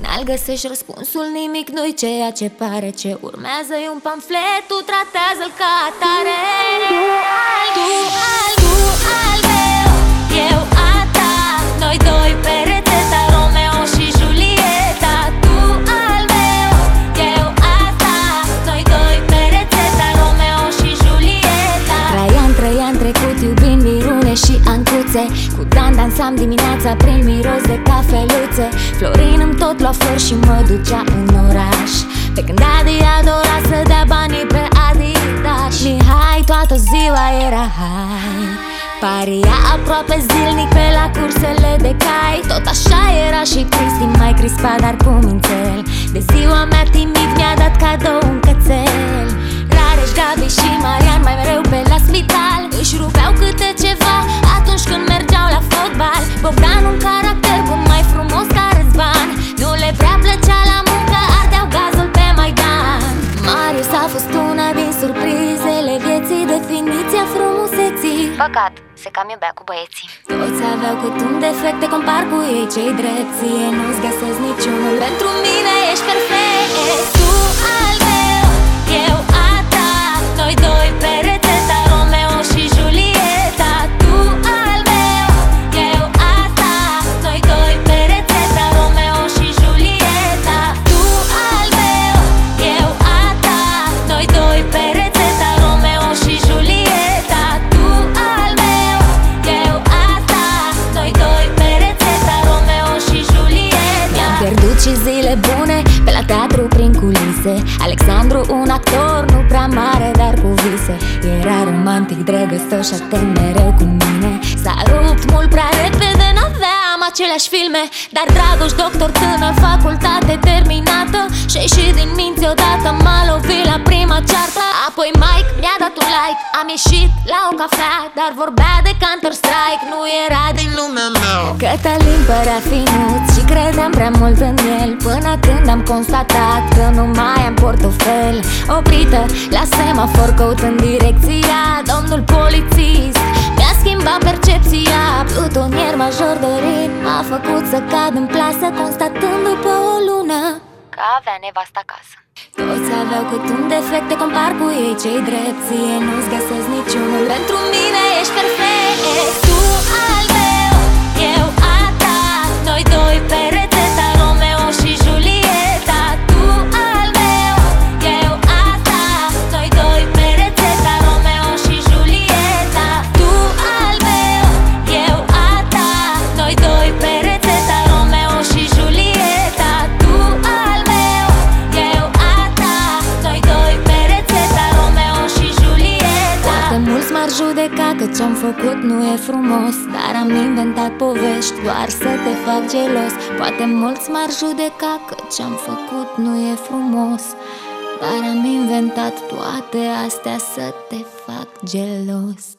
final găsești răspunsul, nimic nu-i ceea ce pare. Ce urmează e un pamflet, tu tratează-l ca atare. Tu al meu, eu a ta, noi doi pe rețeta, Romeo și Julieta. Tu al meu, eu a ta, noi doi pe rețeta, Romeo și Julieta. Trăiam trecut iubind mirune și ancuțe, cu Dan dansam dimineața prin miros de cafeluțe. Florin îmi tot lua flori și mă ducea în oraș, pe când Adi adora să dea banii pe Adidas. Mihai toată ziua era hai, paria aproape zilnic pe la cursele de cai. Tot așa era și Cristi, mai crispat, dar cu mințel. De ziua mea timid mi-a dat cadou un cățel. Rareș, Gabi și Marian mai mereu pe la spital, își rupeau câte ceva atunci când mergeau la fotbal. Bogdan un caracter bun, mai frumos ca Răzvan, nu le prea plăcea la muncă, ardeau gazul pe Maidan. Marius a fost una din surprizele vieții, definiția frumuseții. Păcat, se cam iubea cu băieții. Toți aveau cât un defect, te compar cu ei, cei drepți, ei nu-ți găsesc niciunul. Pentru mine ești perfect. Tu al meu, eu a ta, noi doi pe rețeta, Romeo și Julieta. Tu al meu, eu a ta, noi doi pe rețeta, Romeo și Julieta. Tu al meu, eu a ta, noi doi pe rețeta, Romeo și Julieta. Tu al meu, eu a ta, noi doi pe rețeta, Romeo și Julieta. Mi-am pierdut și zile bune pe la teatru prin culise. Alexandru un actor nu prea mare, dar cu vise. Era romantic, drăgăstos și atent mereu cu mine. S-a rupt mult prea repede, n-aveam aceleași filme, dar Dragoș, doctor tânăr, facultate terminată, și ieșit din minți odată, m-a lovit la prima ceartă. Apoi Mike mi-a dat un like, am ieșit la o cafea, dar vorbea de Counter-Strike, nu era din lumea mea. Cătălin părea finuț și credeam prea mult în el, până când am constatat că nu mai am portofel. Oprită la semafor căutând direcția, domnul polițist mi-a schimbat percepția. Plutonier major Dorin m-a făcut să cad în plasă, constatând după o lună Că avea nevastă acasă. toți aveau cât un defect, te compar cu ei, cei drepți, ei nu-ți găsesc niciunul. Pentru mine ești perfect. Tu al meu, eu a ta, noi doi pe rețeta, Romeo și Julieta. Tu al meu, eu a ta, noi doi pe rețeta, Romeo și Julieta. Tu al meu, eu a ta, noi doi pe rețeta, Romeo și Julieta. Tu al meu, eu a ta, noi doi pe rețeta, Romeo și Julieta. Poate mulți m-ar judeca că ce-am făcut nu e frumos, dar am inventat povești doar să te fac gelos. Poate mulți m-ar judeca că ce-am făcut nu e frumos, dar am inventat toate astea să te fac gelos.